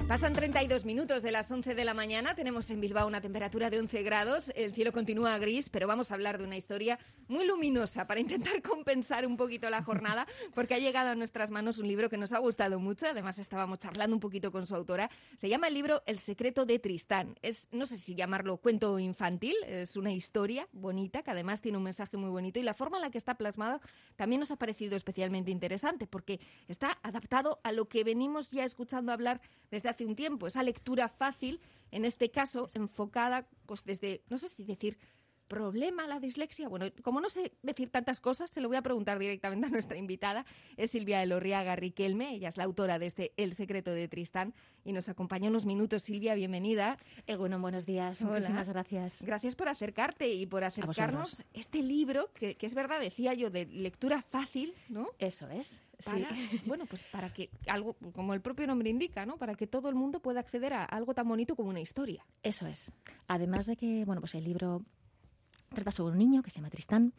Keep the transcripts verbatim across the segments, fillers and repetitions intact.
Pasan treinta y dos minutos de las once de la mañana, tenemos en Bilbao una temperatura de once grados, el cielo continúa gris, pero vamos a hablar de una historia muy luminosa para intentar compensar un poquito la jornada, porque ha llegado a nuestras manos un libro que nos ha gustado mucho, además estábamos charlando un poquito con su autora. Se llama el libro El secreto de Tristán. Es, no sé si llamarlo cuento infantil, es una historia bonita que además tiene un mensaje muy bonito, y la forma en la que está plasmada también nos ha parecido especialmente interesante, porque está adaptado a lo que venimos ya escuchando hablar desde hace un tiempo, esa lectura fácil, en este caso enfocada pues desde, no sé si decir problema, la dislexia. Bueno, como no sé decir tantas cosas, se lo voy a preguntar directamente a nuestra invitada. Es Silvia Elorriaga Riquelme, ella es la autora de este El secreto de Tristán y nos acompaña unos minutos. Silvia, bienvenida. Eh, bueno, buenos días, Hola. Muchísimas gracias. Gracias por acercarte y por acercarnos este libro, que, que es verdad, decía yo, de lectura fácil, ¿no? Eso es. Para, sí. Bueno, pues para que algo, como el propio nombre indica, ¿no? Para que todo el mundo pueda acceder a algo tan bonito como una historia. Eso es. Además de que, bueno, pues el libro trata sobre un niño que se llama Tristán,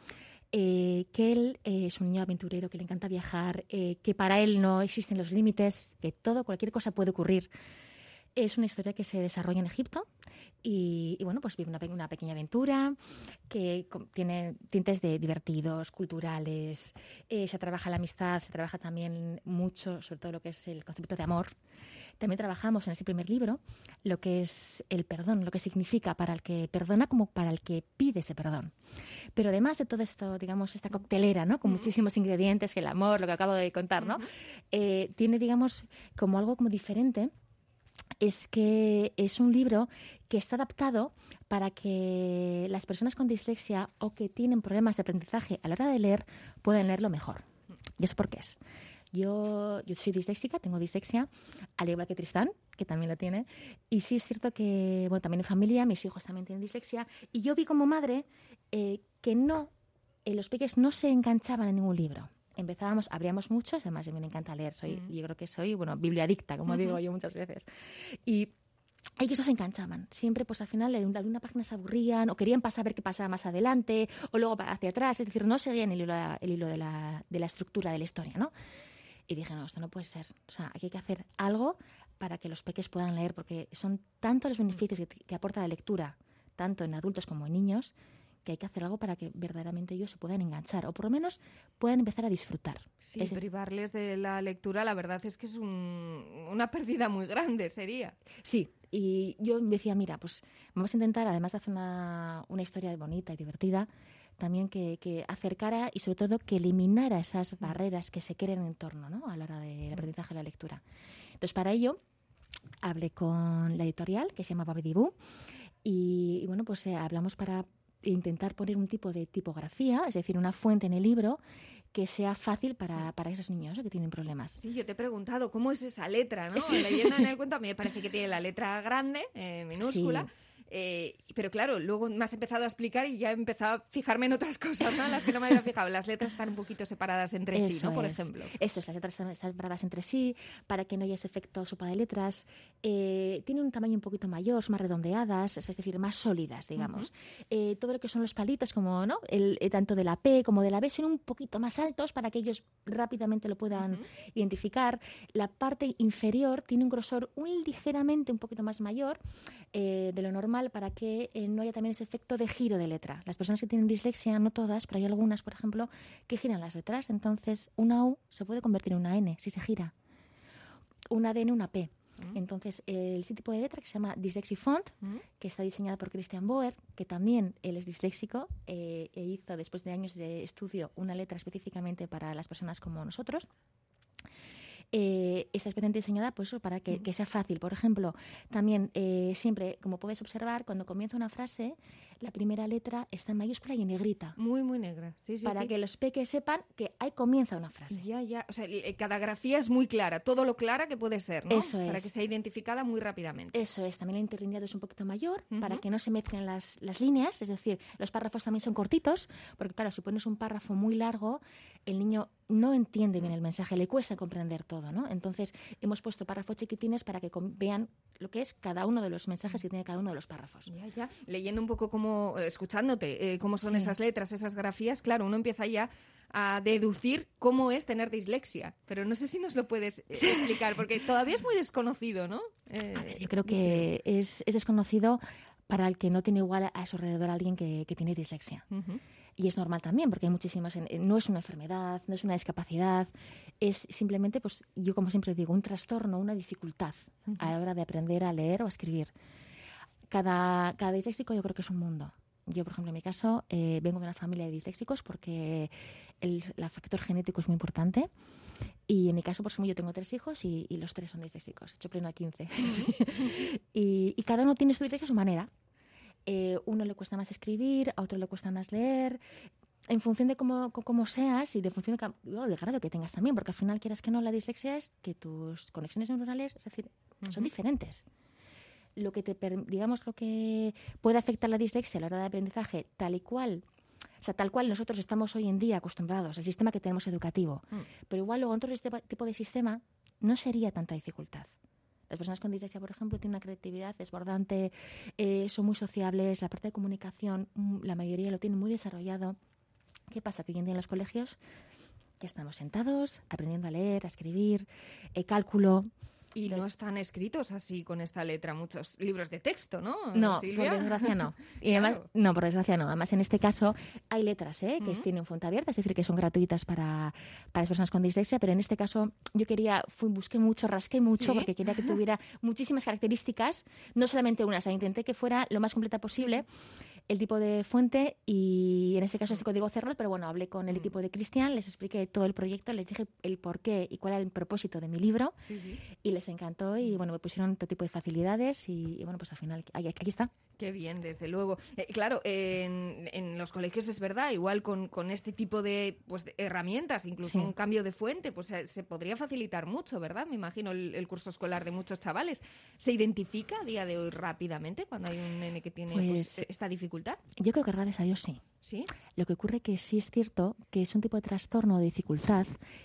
eh, que él eh, es un niño aventurero, que le encanta viajar, eh, que para él no existen los límites, que todo, cualquier cosa puede ocurrir. Es una historia que se desarrolla en Egipto y, y bueno, pues vive una, una pequeña aventura que tiene tintes de divertidos, culturales, eh, se trabaja la amistad, se trabaja también mucho, sobre todo lo que es el concepto de amor. También trabajamos en ese primer libro lo que es el perdón, lo que significa para el que perdona como para el que pide ese perdón. Pero además de todo esto, digamos, esta coctelera, ¿no? Con uh-huh. muchísimos ingredientes, que el amor, lo que acabo de contar, ¿no? Uh-huh. Eh, tiene, digamos, como algo como diferente. Es que es un libro que está adaptado para que las personas con dislexia o que tienen problemas de aprendizaje a la hora de leer puedan leerlo mejor. ¿Y eso por qué es? Yo, yo soy disléxica, tengo dislexia, al igual que Tristán, que también lo tiene. Y sí es cierto que, bueno, también en familia, mis hijos también tienen dislexia. Y yo vi como madre eh, que no, eh, los peques no se enganchaban en ningún libro. Empezábamos, abríamos muchos, además a mí me encanta leer, soy, mm. yo creo que soy, bueno, bibliadicta, como uh-huh. digo yo muchas veces. Y ellos no se enganchaban. Siempre, pues al final, de una, de una página se aburrían o querían pasar a ver qué pasaba más adelante o luego hacia atrás. Es decir, no seguían el hilo, el hilo de, la, de la estructura de la historia, ¿no? Y dije, no, esto no puede ser. O sea, aquí hay que hacer algo para que los peques puedan leer, porque son tantos los beneficios que, que aporta la lectura, tanto en adultos como en niños, que hay que hacer algo para que verdaderamente ellos se puedan enganchar o por lo menos puedan empezar a disfrutar. Sí, es privarles de la lectura, la verdad es que es un, una pérdida muy grande, sería. Sí, y yo decía, mira, pues vamos a intentar, además de hacer una, una historia bonita y divertida, también que, que acercara y sobre todo que eliminara esas barreras que se creen en torno, ¿no? A la hora del aprendizaje de la lectura. Entonces, para ello, hablé con la editorial, que se llama Babidibú, y, y bueno, pues eh, hablamos para intentar poner un tipo de tipografía, es decir, una fuente en el libro que sea fácil para, para esos niños, ¿eh? Que tienen problemas. Sí, yo te he preguntado cómo es esa letra, ¿no? Sí. Leyendo en el cuento a mí me parece que tiene la letra grande, eh, minúscula. Sí. Eh, pero claro, luego me has empezado a explicar y ya he empezado a fijarme en otras cosas, ¿no? En las que no me había fijado. Las letras están un poquito separadas entre Eso sí, ¿no? Por es. ejemplo. Eso es, las letras están separadas entre sí para que no haya ese efecto sopa de letras. Eh, tiene un tamaño un poquito mayor, son más redondeadas, es decir, más sólidas, digamos. Uh-huh. Eh, todo lo que son los palitos, como no, el, eh, tanto de la P como de la B, son un poquito más altos para que ellos rápidamente lo puedan uh-huh. identificar. La parte inferior tiene un grosor un ligeramente un poquito más mayor eh, de lo normal, para que eh, no haya también ese efecto de giro de letra. Las personas que tienen dislexia, no todas, pero hay algunas, por ejemplo, que giran las letras. Entonces, una U se puede convertir en una N si se gira. Una D en una P. Mm. Entonces, el tipo de letra que se llama Dyslexifont, mm. que está diseñada por Christian Boer, que también él es disléxico, eh, e hizo, después de años de estudio, una letra específicamente para las personas como nosotros. Eh, está especialmente diseñada pues, para que, que sea fácil. Por ejemplo, también eh, siempre, como puedes observar, cuando comienza una frase, la primera letra está en mayúscula y en negrita. Muy, muy negra. Sí, sí, para sí. que los peques sepan que ahí comienza una frase. Ya, ya. O sea, cada grafía es muy clara, todo lo clara que puede ser, ¿no? Eso es. Para que sea identificada muy rápidamente. Eso es. También el interlineado es un poquito mayor, uh-huh. para que no se mezclen las, las líneas. Es decir, los párrafos también son cortitos, porque claro, si pones un párrafo muy largo, el niño no entiende bien el mensaje, le cuesta comprender todo, ¿no? Entonces, hemos puesto párrafos chiquitines para que com- vean lo que es cada uno de los mensajes que tiene cada uno de los párrafos. Ya, ya. Leyendo un poco cómo, eh, escuchándote, eh, cómo son Sí. esas letras, esas grafías, claro, uno empieza ya a deducir cómo es tener dislexia. Pero no sé si nos lo puedes eh, explicar, porque todavía es muy desconocido, ¿no? Eh, A ver, yo creo que es, es desconocido para el que no tiene igual a su alrededor a alguien que, que tiene dislexia. Uh-huh. Y es normal también, porque hay muchísimas... No es una enfermedad, no es una discapacidad, es simplemente, pues yo como siempre digo, un trastorno, una dificultad uh-huh. a la hora de aprender a leer o a escribir. Cada, cada disléxico yo creo que es un mundo. Yo, por ejemplo, en mi caso, eh, vengo de una familia de disléxicos porque el, el factor genético es muy importante. Y en mi caso, por ejemplo, yo tengo tres hijos y, y los tres son disléxicos. He hecho pleno a quince. Uh-huh. y, y cada uno tiene su dislexia a su manera. Eh, uno le cuesta más escribir, a otro le cuesta más leer, en función de cómo, cómo seas y de función de, oh, del grado que tengas también, porque al final, quieras que no, la dislexia es que tus conexiones neuronales, es decir, uh-huh. son diferentes. Lo que te, digamos, lo que puede afectar la dislexia a la hora de aprendizaje, tal y cual, o sea, tal cual nosotros estamos hoy en día acostumbrados, el sistema que tenemos educativo, uh-huh. pero igual luego en otro tipo de sistema no sería tanta dificultad. Las personas con dislexia, por ejemplo, tienen una creatividad desbordante, eh, son muy sociables, la parte de comunicación, la mayoría lo tienen muy desarrollado. ¿Qué pasa? Que hoy en día en los colegios ya estamos sentados, aprendiendo a leer, a escribir, eh, cálculo. Y Entonces, no están escritos así con esta letra muchos libros de texto, ¿no? No, Silvia? por desgracia no. Y además, claro. no, por desgracia no. Además, en este caso hay letras ¿eh? que uh-huh. tienen fuente abierta, es decir, que son gratuitas para, para las personas con dislexia, pero en este caso yo quería, fui, busqué mucho, rasqué mucho, ¿sí? porque quería que tuviera muchísimas características, no solamente una, o sea, intenté que fuera lo más completa posible el tipo de fuente y en este caso este código cerrado, pero bueno, hablé con el equipo de Cristian, les expliqué todo el proyecto, les dije el porqué y cuál era el propósito de mi libro sí, sí. y les encantó y bueno, me pusieron todo tipo de facilidades y, y bueno, pues al final aquí, aquí está. Qué bien, desde luego. Eh, claro, eh, en, en los colegios es verdad, igual con, con este tipo de, pues, de herramientas, incluso sí. un cambio de fuente, pues se, se podría facilitar mucho, ¿verdad? Me imagino el, el curso escolar de muchos chavales. ¿Se identifica a día de hoy rápidamente cuando hay un nene que tiene pues, pues, esta dificultad? Yo creo que gracias a Dios sí. ¿Sí? Lo que ocurre que sí es cierto que es un tipo de trastorno o de dificultad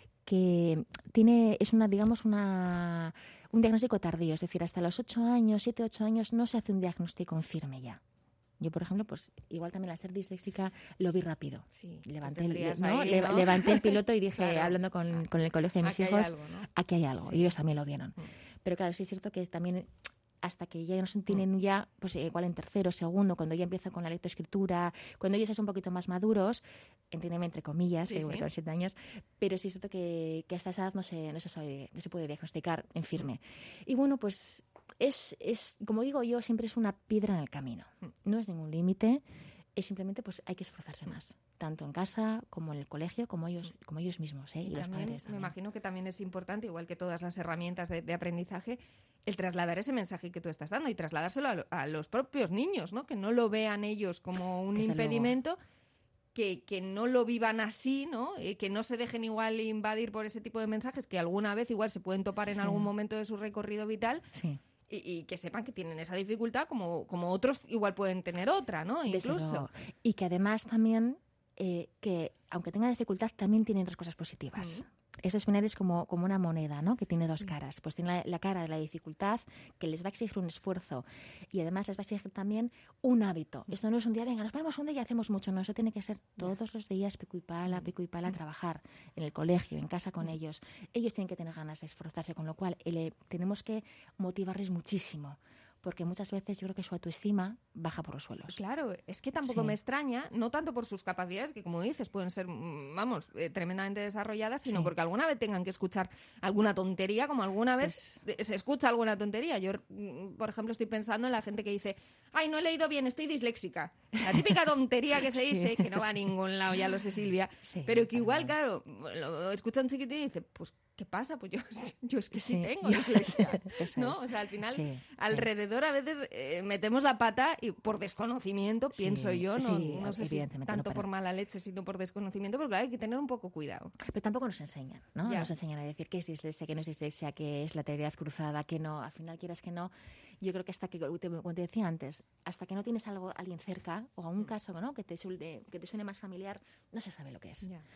que tiene, es una, digamos, una, un diagnóstico tardío, es decir, hasta los ocho años, siete, ocho años, no se hace un diagnóstico firme ya. Yo, por ejemplo, pues igual también al ser disléxica lo vi rápido. Sí, levanté, el, ¿no? Ahí, ¿no? levanté el piloto y dije, claro. hablando con, con el colegio de mis aquí hijos, hay algo, ¿no? aquí hay algo. Sí. Y ellos también lo vieron. Mm. Pero claro, sí es cierto que también hasta que ya no se tienen ya, pues igual en tercero, segundo, cuando ya empieza con la lectoescritura, cuando ellos son un poquito más maduros, entiéndeme entre comillas, sí, que sí. con siete años, pero sí es cierto que, que hasta esa edad no se, no se sabe, no se puede diagnosticar en firme. Y bueno, pues es, es, como digo yo, siempre es una piedra en el camino. No es ningún límite, es simplemente pues hay que esforzarse más, tanto en casa como en el colegio, como ellos, como ellos mismos, ¿eh? y, y los también, padres también. Me imagino que también es importante, igual que todas las herramientas de, de aprendizaje, el trasladar ese mensaje que tú estás dando y trasladárselo a, a los propios niños, ¿no? Que no lo vean ellos como un Desde impedimento, que, que no lo vivan así, ¿no? Eh, que no se dejen igual invadir por ese tipo de mensajes que alguna vez igual se pueden topar en sí. algún momento de su recorrido vital. Sí. Y, y que sepan que tienen esa dificultad como, como otros igual pueden tener otra, ¿no? Incluso. Y que además también, eh, que aunque tengan dificultad, también tienen otras cosas positivas. Mm. Eso es, es como, como una moneda, ¿no? Que tiene dos sí. caras. Pues tiene la, la cara de la dificultad, que les va a exigir un esfuerzo y además les va a exigir también un hábito. Esto no es un día, venga, nos paramos un día y hacemos mucho. No, eso tiene que ser todos los días pico y pala, pico y pala, trabajar en el colegio, en casa con ellos. Ellos tienen que tener ganas de esforzarse, con lo cual eh, tenemos que motivarles muchísimo. Porque muchas veces yo creo que su autoestima baja por los suelos. Claro, es que tampoco sí. me extraña, no tanto por sus capacidades, que como dices, pueden ser, vamos, eh, tremendamente desarrolladas, sino sí. porque alguna vez tengan que escuchar alguna tontería, como alguna vez pues... se escucha alguna tontería. Yo, por ejemplo, estoy pensando en la gente que dice, ay, no he leído bien, estoy disléxica. La típica tontería que se dice, sí. que no va a ningún lado, ya lo sé, Silvia, sí, pero que igual, claro, lo escucha un chiquitín y dice, pues, ¿qué pasa? Pues yo, yo es que sí, sí tengo dislexia, ¿no? O sea, al final, sí, alrededor sí. a veces eh, metemos la pata y por desconocimiento, sí, pienso yo, no, sí, no sé si tanto no por mala leche, sino por desconocimiento, pero claro, hay que tener un poco cuidado. Pero tampoco nos enseñan, ¿no? Ya. Nos enseñan a decir qué es dislexia, qué no es dislexia, qué es lateralidad cruzada, qué no. Al final, quieras que no, yo creo que hasta que, como te decía antes, hasta que no tienes algo alguien cerca, o a un caso, ¿no? que, te, que te suene más familiar, no se sabe lo que es. Ya.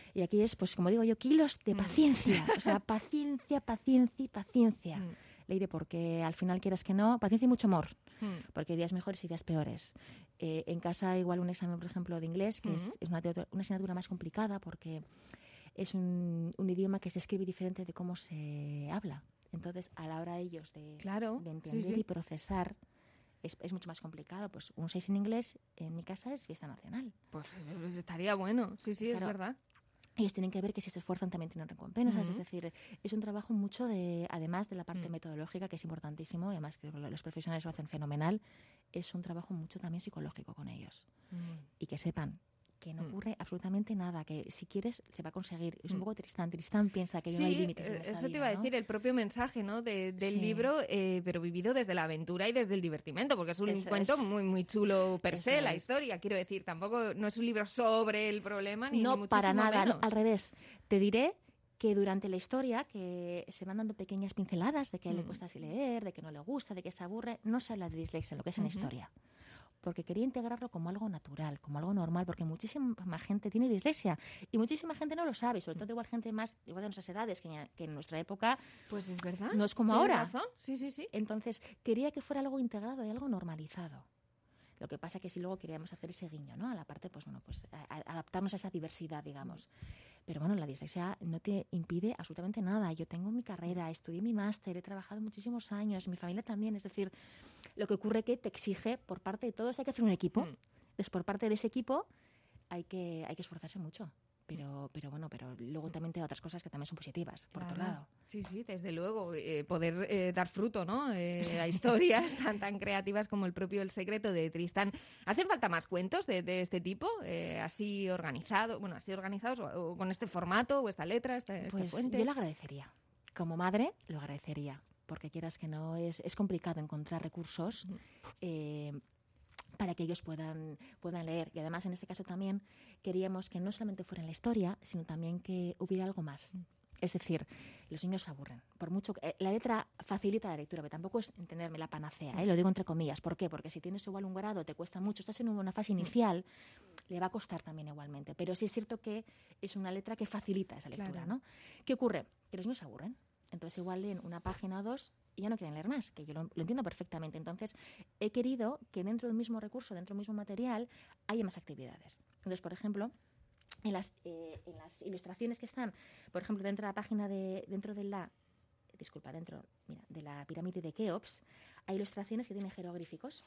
Y aquí es, pues como digo yo, kilos de paciencia. O sea, paciencia, paciencia y paciencia. Mm. Leire, porque al final quieras que no, paciencia y mucho amor. Mm. Porque hay días mejores y días peores. Eh, en casa igual un examen, por ejemplo, de inglés, que Mm. es, es una, teodo- una asignatura más complicada porque es un, un idioma que se escribe diferente de cómo se habla. Entonces, a la hora de ellos de, Claro, de sí, entender sí. y procesar, es, es mucho más complicado. Pues un seis en inglés en mi casa es fiesta nacional. Pues, pues estaría bueno, sí, sí, Claro. es verdad. Ellos tienen que ver que si se esfuerzan también tienen recompensas. Ujú. Es decir, es un trabajo mucho de, además de la parte Mm. metodológica, que es importantísimo, y además que los profesionales lo hacen fenomenal, es un trabajo mucho también psicológico con ellos. Mm. Y que sepan que no Mm. ocurre absolutamente nada, que si quieres se va a conseguir. Es un Mm. poco Tristán. Tristán piensa que Sí, no hay límites en eh, esta eso te vida, iba a ¿no? decir, el propio mensaje, ¿no? de- del Sí. libro, eh, pero vivido desde la aventura y desde el divertimento, porque es un Eso cuento es. muy muy chulo per se, Eso la es. historia, quiero decir, tampoco no es un libro sobre el problema, ni, No, ni para muchísimo nada, no, menos. al revés. Te diré que durante la historia, que se van dando pequeñas pinceladas de que a él le Mm. cuesta así leer, de que no le gusta, de que se aburre, no se habla de dislexia en lo que es en la Ujú. historia. Porque quería integrarlo como algo natural, como algo normal, porque muchísima gente tiene dislexia y muchísima gente no lo sabe, sobre todo igual gente más, igual de nuestras edades, que, que en nuestra época Pues es verdad. no es como tienes ahora. razón. Sí, sí, sí. Entonces, quería que fuera algo integrado y algo normalizado. Lo que pasa que si luego queríamos hacer ese guiño, ¿no? A la parte, pues bueno, pues a- a- adaptarnos a esa diversidad, digamos. Pero bueno, la dislexia no te impide absolutamente nada. Yo tengo mi carrera, estudié mi máster, he trabajado muchísimos años, mi familia también. Es decir, lo que ocurre que te exige por parte de todos, hay que hacer un equipo. Mm. Entonces, por parte de ese equipo hay que, hay que esforzarse mucho. Pero, pero bueno, pero luego también te da otras cosas que también son positivas, por otro Claro. lado. Sí, sí, desde luego, eh, poder eh, dar fruto, ¿no? Eh, a historias tan tan creativas como el propio El secreto de Tristán. ¿Hacen falta más cuentos de, de este tipo? Eh, así organizados, bueno, así organizados, o, o con este formato, o esta letra, esta, esta Pues fuente. yo lo agradecería. Como madre, lo agradecería. Porque quieras que no, es, es complicado encontrar recursos Ujú. eh, para que ellos puedan, puedan leer. Y además, en este caso también, queríamos que no solamente fuera en la historia, sino también que hubiera algo más. Es decir, los niños se aburren. Por mucho que, eh, la letra facilita la lectura, pero tampoco es entenderme la panacea, ¿eh? Lo digo entre comillas. ¿Por qué? Porque si tienes igual un grado, te cuesta mucho, estás en una fase inicial, le va a costar también igualmente. Pero sí es cierto que es una letra que facilita esa lectura, Claro. ¿no? ¿Qué ocurre? Que los niños se aburren. Entonces igual leen una página o dos y ya no quieren leer más, que yo lo, lo entiendo perfectamente. Entonces he querido que dentro del mismo recurso, dentro del mismo material, haya más actividades. Entonces, por ejemplo, en las, eh, en las ilustraciones que están, por ejemplo, dentro de la página de, dentro de la, disculpa, dentro, mira, de la pirámide de Keops, hay ilustraciones que tienen jeroglíficos.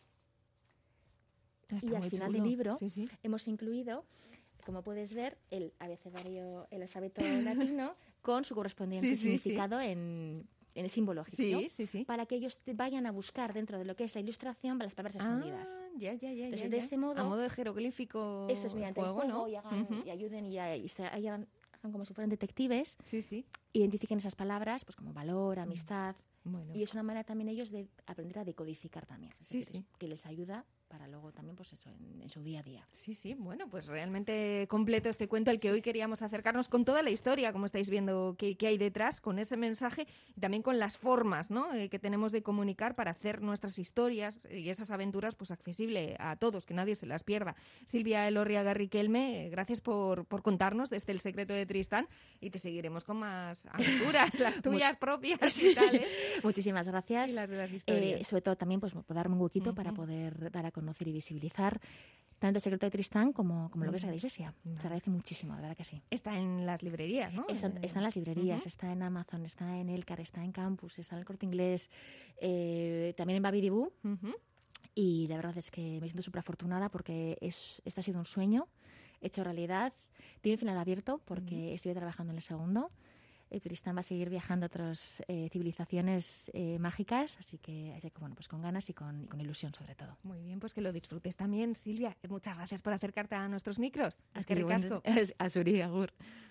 Está y al muy final chulo. del libro Sí, sí. hemos incluido, como puedes ver, el abecedario, el alfabeto latino con su correspondiente Sí, sí, significado en, en el símbolo egipcio, Sí, sí, sí. para que ellos te vayan a buscar dentro de lo que es la ilustración las palabras escondidas. Ah, ya, ya, ya. Entonces, ya, de ya. este modo- A modo de jeroglífico. Eso es mediante juego, el juego ¿no? y, hagan, Ujú. y ayuden y, y se- hagan, hagan como si fueran detectives, Sí, sí. identifiquen esas palabras pues como valor, amistad, Bueno. y es una manera también ellos de aprender a decodificar también. Es Sí, decir, sí. que les ayuda para luego también pues eso en, en su día a día. Sí, sí, bueno, pues realmente completo este cuento al que hoy queríamos acercarnos con toda la historia, como estáis viendo que, que hay detrás, con ese mensaje y también con las formas, ¿no? eh, que tenemos de comunicar para hacer nuestras historias y esas aventuras pues accesible a todos, que nadie se las pierda. Silvia Elorriaga Riquelme, eh, gracias por, por contarnos desde El secreto de Tristán y te seguiremos con más aventuras, las tuyas propias y tales. Muchísimas gracias. Y las de las historias. Eh, sobre todo también pues, por darme un huequito Ujú. para poder dar a conocer y visibilizar tanto El secreto de Tristán como, como lo que es la iglesia. Se Vale. agradece muchísimo, de verdad que sí. Está en las librerías, ¿no? Está, Eh, está en las librerías, ujú. está en Amazon, está en Elcar, está en Campus, está en el Corte Inglés, eh, también en Babidibú. Ujú. Y la verdad es que me siento súper afortunada porque es, esto ha sido un sueño hecho realidad. Tiene un final abierto porque estoy trabajando en el segundo. Eh, Tristán va a seguir viajando a otras eh, civilizaciones eh, mágicas, así que, así que bueno, pues con ganas y con, y con ilusión sobre todo. Muy bien, pues que lo disfrutes también, Silvia. Muchas gracias por acercarte a nuestros micros. Es que Así, bueno, ricasco. Azuri, agur.